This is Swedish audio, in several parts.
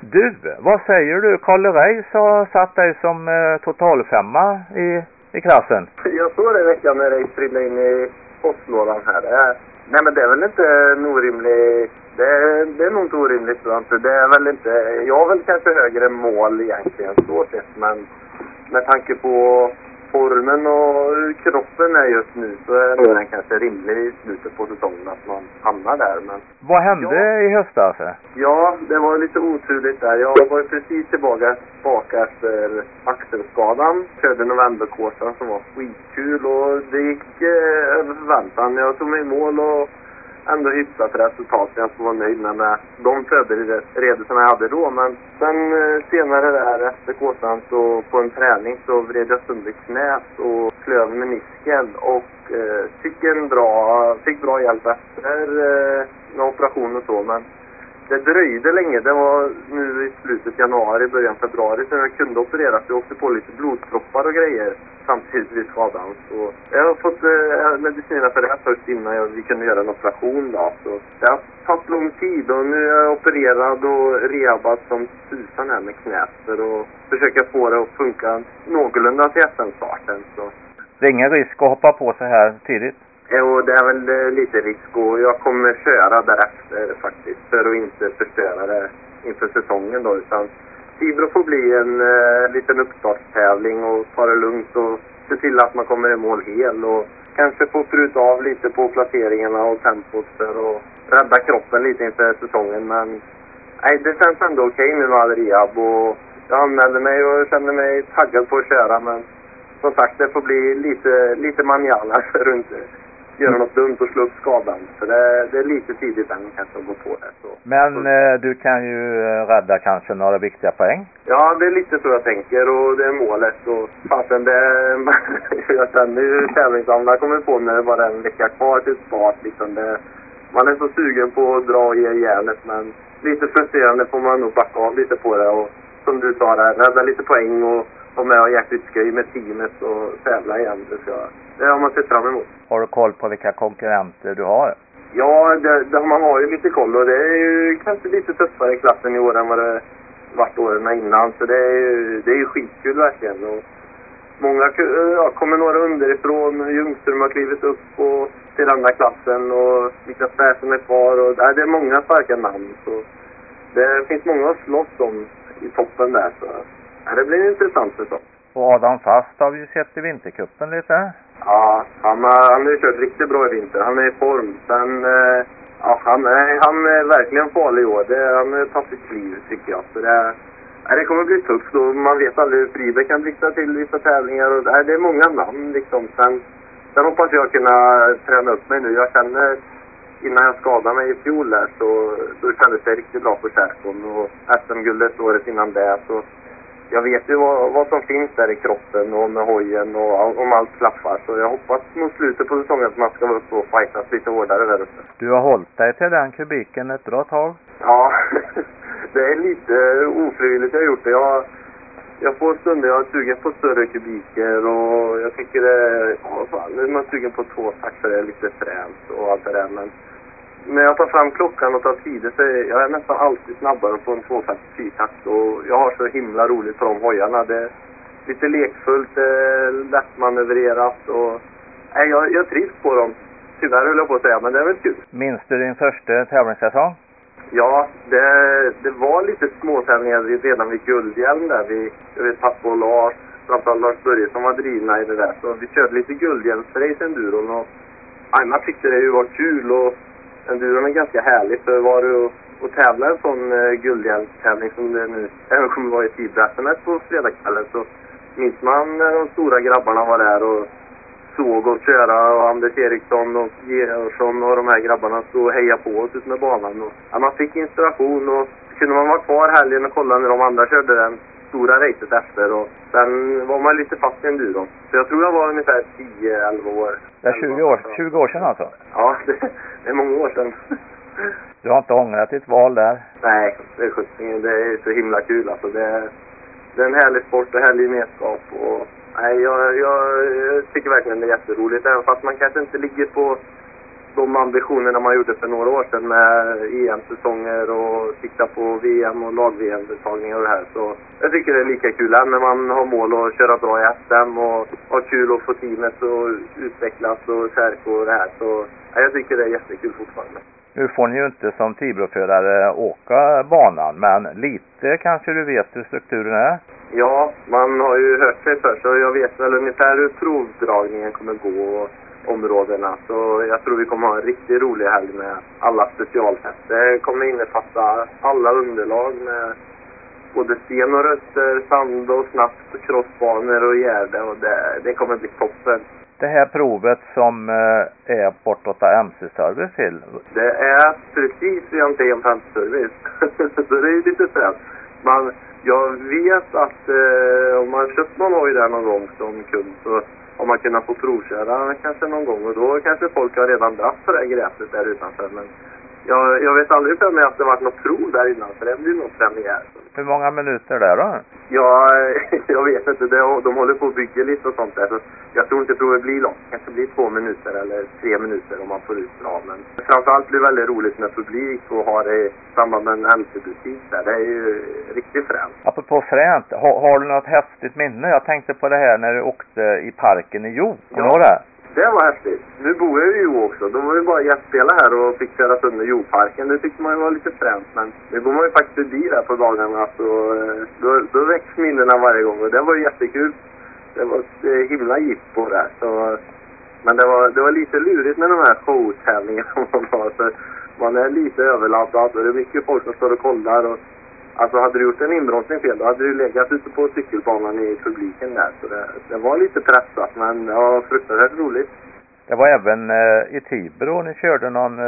Du, vad säger du? Kalle Reis har satt dig som totalfemma i klassen. Jag såg det i veckan när Reis trillade in i postlådan här. Nej, men det är väl inte en orimlig... Det är nog inte orimligt. Det är väl inte... Jag har väl kanske högre mål egentligen så sett, men med tanke på formen och kroppen är just nu så är den kanske rimlig i slutet på säsongen att man hamnar där. Men vad hände i höstas? Ja, det var lite oturligt där. Jag var precis tillbaka efter axelskadan. Körde novemberkåsan som var skitkul och det gick över förväntan. Jag tog mig i mål och ändå hyfsat resultat. Jag var nöjd med de förberedelserna jag hade då. Men sen senare där efter kåsan så på en träning så vred jag sönder knät och klöv menisken och fick bra hjälp efter med operation och så. Men det dröjde länge. Det var nu i slutet januari, början februari så jag kunde opereras. Jag åkte på lite blodproppar och grejer samtidigt vid skadan. Så jag har fått mediciner för det först innan vi kunde göra en operation då. Så det har tagit lång tid och nu är jag opererad och rehabad som tusan här med knät för att försöka få det att funka någorlunda till FN-starten. Så det är ingen risk att hoppa på så här tidigt? Jo, det är väl lite risk och jag kommer köra därefter faktiskt för att inte förstöra det inför säsongen då, utan Tibro får bli en liten uppstartstävling och ta det lugnt och se till att man kommer i mål hel och kanske få pruta av lite på placeringarna och tempot för att rädda kroppen lite inför säsongen. Men nej, det känns ändå okej nu med all rehab och jag anmälde mig och kände mig taggad på att köra, men som sagt det får bli lite manjana för att inte göra något dumt och slå upp skadan. För det är lite tidigt än kanske att gå på det. Så. Men du kan ju rädda kanske några viktiga poäng? Ja, det är lite så jag tänker och det är målet. Och fasen, jag känner ju tävlingssamlarna kommer på när det bara är en vecka kvar till start. Liksom man är så sugen på att dra och ge järnet, men lite frustrerande får man nog backa av lite på det. Och som du sa där, rädda lite poäng och vara med och hjärtligt skoj med teamet och tävla igen. Det har man sett fram emot. Har du koll på vilka konkurrenter du har? Ja, man har ju lite koll och det är ju kanske lite tuffare i klassen i år än vad det varit åren innan. Så det är ju skitkul verkligen. Och många kommer några underifrån. Ljungström har klivit upp och till andra klassen och Niklas Persson är kvar. Och det är många starka namn. Så det finns många att slåss om i toppen där. Så det blir intressant förstås. Och Adam Fast har vi ju sett i vintercupen lite. Ja, han har ju kört riktigt bra i vinter. Han är i form. Sen, han är verkligen farlig i år. Han har tagit sitt kliv tycker jag. Så det kommer bli tufft och man vet aldrig hur Friberg kan blixtra till vissa tävlingar. Och det är många namn liksom. Sen hoppas jag kunna träna upp mig nu. Jag känner innan jag skadade mig i fjol där så kändes det riktigt bra på Kärkon. Och SM-guldet året innan det så... Jag vet ju vad som finns där i kroppen och med hojen och om allt klaffar. Så jag hoppas mot slutet på säsongen att man ska vara upp och fightas lite hårdare där uppe. Du har hållit dig till den kubiken ett bra tag? Ja, det är lite ofrivilligt jag har gjort det. Jag får stunder jag är sugen på större kubiker och jag tycker nu är man sugen på 2 taxar, det är lite fränt och allt det där. Men när jag tar fram klockan och tar tider så är jag nästan alltid snabbare på en 254-takt och jag har så himla roligt på de hojarna. Det är lite lekfullt, lättmanövrerat och jag trivs på dem. Tyvärr höll jag på att säga, men det är väl kul. Minns du din första tävlingssäsong? Ja, det var lite småtävlingar redan vid Guldhjälm där. Jag vet pappa och Lars, framförallt Lars Börje som var drivna i det där. Så vi körde lite Guldhjälmsrace enduron och man tyckte det ju var kul och enduron är ganska härligt för var du och tävla en sån guldhjälmstävling som det nu även kommer vara i Tibro-SM på fredagskvällen så minns man när de stora grabbarna var där och såg oss köra och Anders Eriksson och Georgsson och de här grabbarna stod och heja på oss ut med banan. Och, man fick inspiration och kunde man vara kvar helgen och kolla när de andra körde den stora racet efter och sen var man lite fast i enduron. Så jag tror jag var ungefär 10-11 år. Det är 20 år sedan alltså? Ja, det är många år sedan. Du har inte ångrat ditt val där? Nej, det är så himla kul alltså. Det är en härlig sport och härlig gemenskap och nej, jag tycker verkligen det är jätteroligt även fast man kanske inte ligger på de ambitionerna man gjorde för några år sedan med EM-säsonger och titta på VM och lag-VM-deltagningar och det här. Så jag tycker det är lika kul än när man har mål att köra bra i SM och ha kul att få teamet att utvecklas och stärka och det här. Så jag tycker det är jättekul fortfarande. Nu får ni ju inte som Tibro-förare åka banan, men lite kanske du vet hur strukturen är? Ja, man har ju hört sig för, så jag vet väl ungefär hur provdragningen kommer gå och områdena. Så jag tror vi kommer ha en riktigt rolig helg med alla specialtest. Det kommer innefatta alla underlag med både sten och röster, sand och snabbt, crossbanor och gärde, och det kommer bli toppen. Det här provet som är bortåt MC-service till? Det är precis vid MC-service. Så det är ju lite främt. Jag vet att om man köpt någon hoj där någon gång som kund så har man kunnat få provköra kanske någon gång. Och då kanske folk har redan dratt på det här gräset där utanför. Men jag vet aldrig för mig att det varit något prov där innan, för det blir nog premiär. Hur många minuter där då? Ja, jag vet inte. De håller på att bygga lite och sånt där. Så jag tror inte provet blir långt. Kanske blir 2 minuter eller 3 minuter om man får ut bra. Men framförallt blir det väldigt roligt med publik och ha det i samband med en MC-butik där. Det är ju riktigt fränt. Apropå fränt, har du något häftigt minne? Jag tänkte på det här när du åkte i parken i Jo. Ja, det var häftigt. Nu bor jag i Jo också. De var ju bara gästspela här och fick köra sönder Jo-parken. Det tyckte man ju var lite fränt. Men nu går man ju faktiskt förbi där på dagarna. Så då väcks minnena varje gång. Och det var ju jättekul. Det var ett himla jippo där. Så, men det var lite lurigt med de här showtävlingarna. Så man är lite överladdad och det är mycket folk som står och kollar. Och, alltså hade du gjort en inbromsning fel, då hade du legat ute på cykelbanan i publiken där. Så det var lite pressat, men det var fruktansvärt roligt. Det var även i Tibro ni körde någon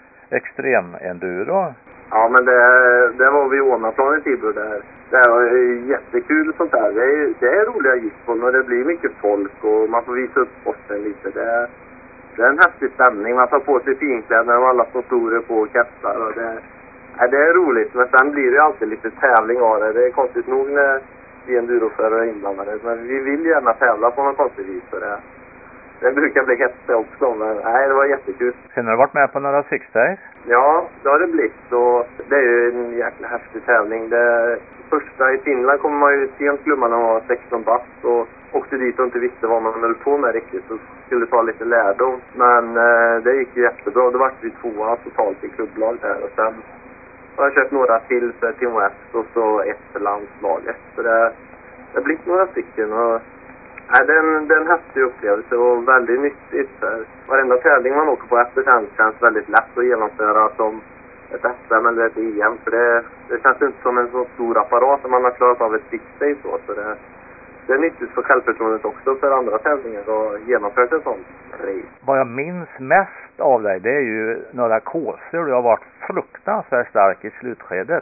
extrem-enduro. Ja, men det var vid Ånaplan i Tibro där. Det var jättekul sånt där. Det är roliga jippon och det blir mycket folk och man får visa upp sporten lite. Det är en häftig stämning. Man tar på sig finkläder och alla sponsorer på och kastar och det är roligt, men sen blir det alltid lite tävling av det. Det är konstigt nog när vi är enduroförare är inblandade. Men vi vill gärna tävla på något konstigt vis. Så det brukar bli hetsigt också, men nej, det var jättekul. Sen har du varit med på några Six Days? Ja, det har det blivit. Och det är ju en jäkla häftig tävling. Det första i Finland kommer man ju sent glömma när man var 16 bast och åkte dit och inte visste vad man höll på med riktigt och skulle ta lite lärdom. Men det gick ju jättebra. Det var vi 2 totalt i klubblag där och sen jag har köpt några till för Team West och så ett för landslaget. Så det har blivit några stycken. Och, det är en häftig upplevelse och väldigt nyttigt. För varenda tävling man åker på efter känns väldigt lätt att genomföra som ett SM eller ett EM. För det känns inte som en så stor apparat när man har klarat av ett six-day så. Det är nyttigt för självförtroendet också för andra tävlingar och genomfört en sån race. Vad jag minns mest av dig, det är ju några kurser. Du har varit fruktansvärt stark i slutskedet.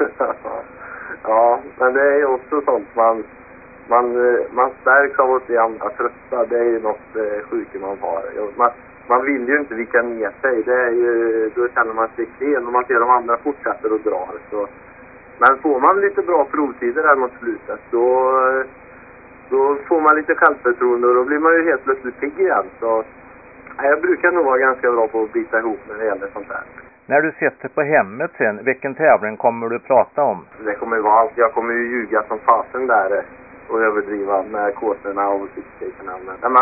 Ja, men det är ju också sånt man stärks av att se andra trötta. Det är ju något sjukt man har. Man vill ju inte vika ner sig. Det är ju, då känner man sig fel och man ser de andra fortsätter och drar. Så. Men får man lite bra provtider här mot slutet, då får man lite självförtroende och då blir man ju helt plötsligt pigg igen. Så jag brukar nog vara ganska bra på att bita ihop när det gäller sånt här. När du sitter på hemmet sen, vilken tävling kommer du prata om? Det kommer ju vara allt. Jag kommer ju ljuga som fasen där och överdriva med kåserna och sixtakerna. Men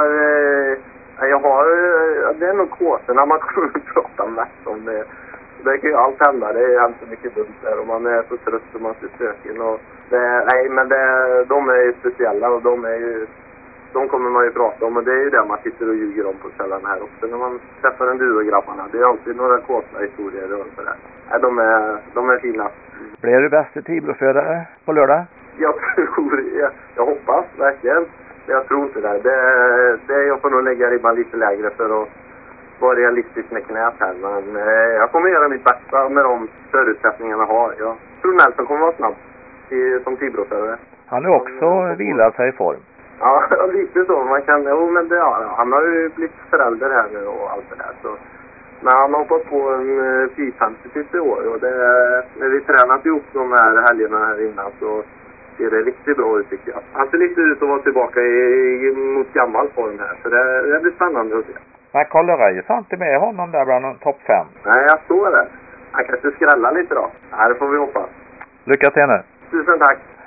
det är nog kåserna man kommer att prata mest om. Det kan ju allt hända. Det är inte mycket dumt där och man är så trött och man ser stöken. Och de är ju speciella och de kommer man ju prata om och det är ju det man sitter och ljuger om på kvällen här också när man träffar enduro-grabbarna. Det är alltid några kåsna historier och sådär. Nej, de är fina. Blir du bäst Tibro-förare på lördag? Jag hoppas verkligen. Men jag tror inte det. Jag får nog lägga ribban lite lägre för att vara realistisk med knät här. Men jag kommer göra mitt bästa med de förutsättningarna jag har. Jag tror Nelson kommer vara snabb som Tibro-förare. Han är också vilat sig i form. Ja, lite så. Han har ju blivit förälder här nu och allt det där. Så. Men han har hoppat på en 450 i år. Och när vi tränat ihop de här helgerna här innan så ser det riktigt bra ut tycker jag. Han ser lite ut att vara tillbaka mot gammal form här. Så det blir spännande att se. Men Karl Reis har inte med honom där bland topp 5. Nej, jag står där. Han kanske skrällar lite då. Nej, det får vi hoppas. Lycka till nu. Tusen tack.